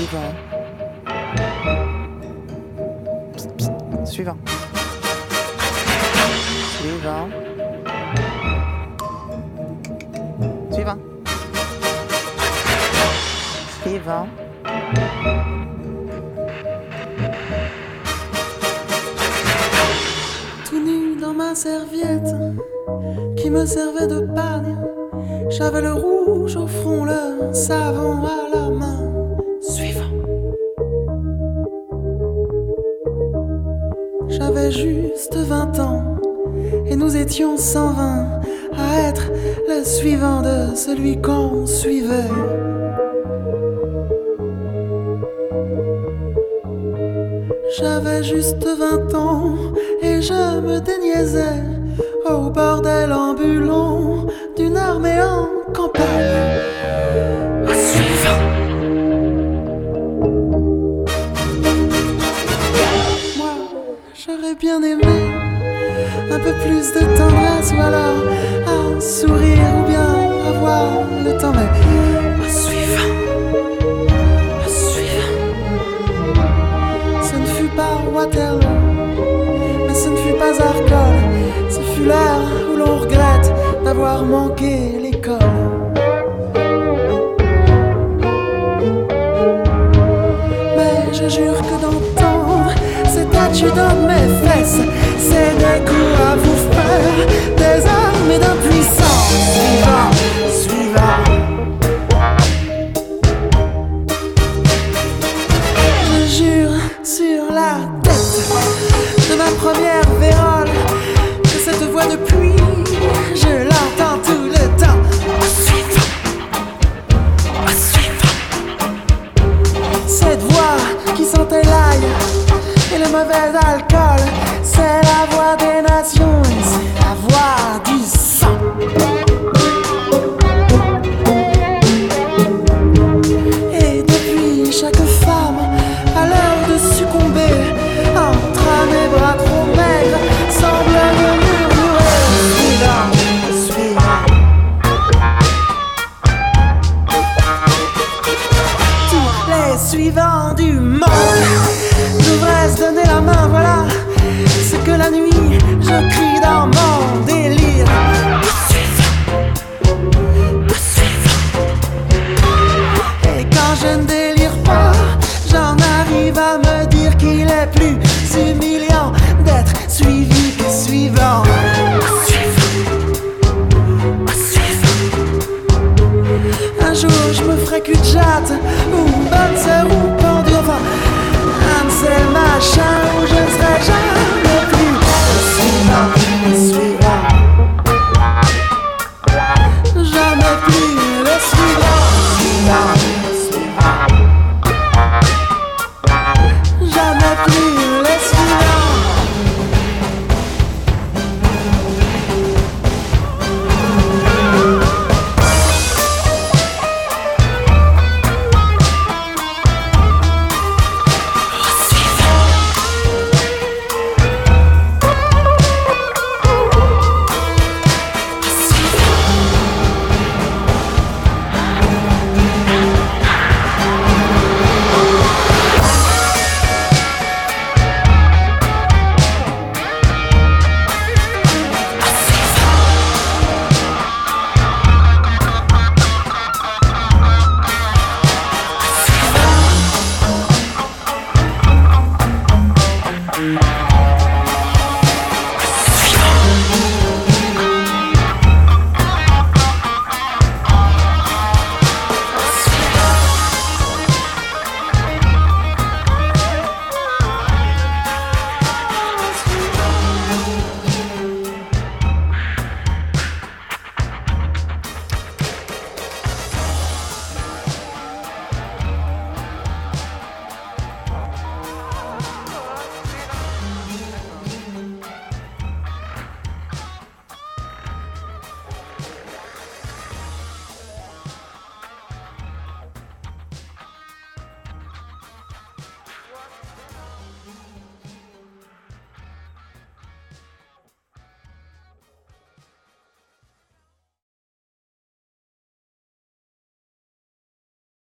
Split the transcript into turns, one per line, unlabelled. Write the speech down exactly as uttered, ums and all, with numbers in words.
Suivant. Psst, psst. Suivant. Suivant. Suivant. Suivant.
Tout nu dans ma serviette qui me servait de pagne, j'avais le rouge au front, le savon à la main. Suivant. J'avais juste vingt ans et nous étions cent vingt à être le suivant de celui qu'on suivait. J'avais juste vingt ans et je me déniaisais au bordel ambulant d'une armée en campagne. Suivant. Moi, j'aurais bien aimé un peu plus de tendresse, ou alors un sourire, ou bien avoir le temps, mais un suivant, un suivant. Ce ne fut pas Waterloo, mais ce ne fut pas Arcole, ce fut l'heure où l'on regrette d'avoir manqué l'école. Mais je jure que d'entendre cet adjudant de mes fesses, c'est des coups à vous faire